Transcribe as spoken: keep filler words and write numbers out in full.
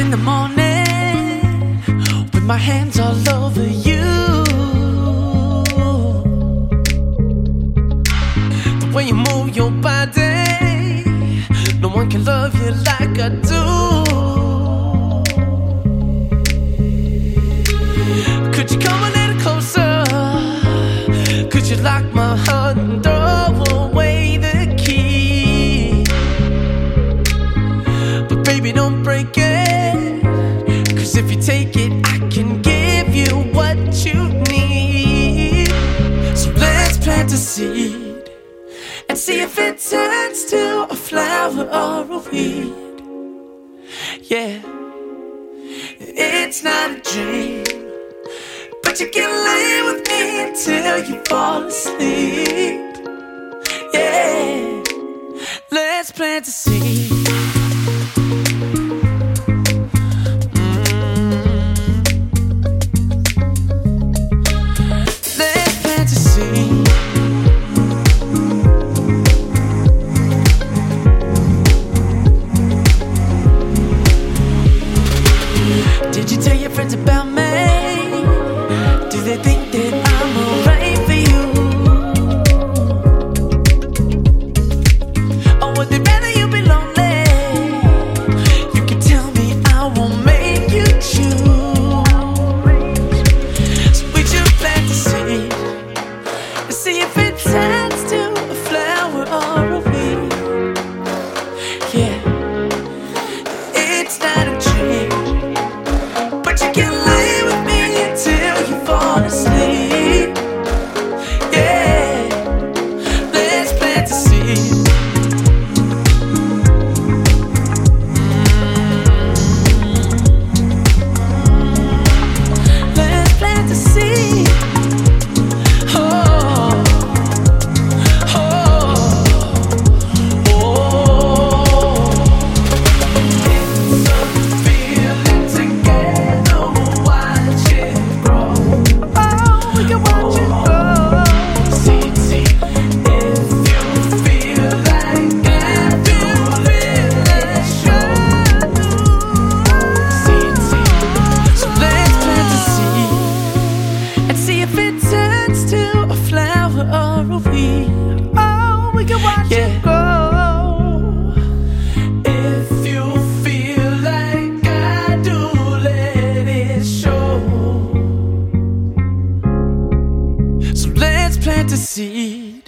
in the morning with my hands all over you. The way you move your body, no one can love you like I do. Could you come a little closer? Could you lock my heart and throw away the key? But baby, don't break it, 'cause if you take it, I can give you what you need. So let's plant a seed and see if it turns to a flower or a weed. Yeah, it's not a dream, but you can lay with me until you fall asleep. Yeah, let's plant a seed. Did you tell your friends about me? Do they think that I'm alright for you? Or would they rather you be lonely? You can tell me, I won't make you choose. So we should plant the seed and see if it turns to a flower or a weed. Yeah, it's not a dream, but you can lay with me until you fall asleep. Yeah, let's plant the seed. Let's plant the seed. Oh, oh, oh. It's a feeling together. Watch it grow. Oh, we can watch it grow. Seed, seed. If you feel like I do, let's show. Seed, seed. So let's plant the seed and see if it turns to a flower or a weed. Oh, we can watch it grow. If you feel like I do, let it show. So let's plant a seed.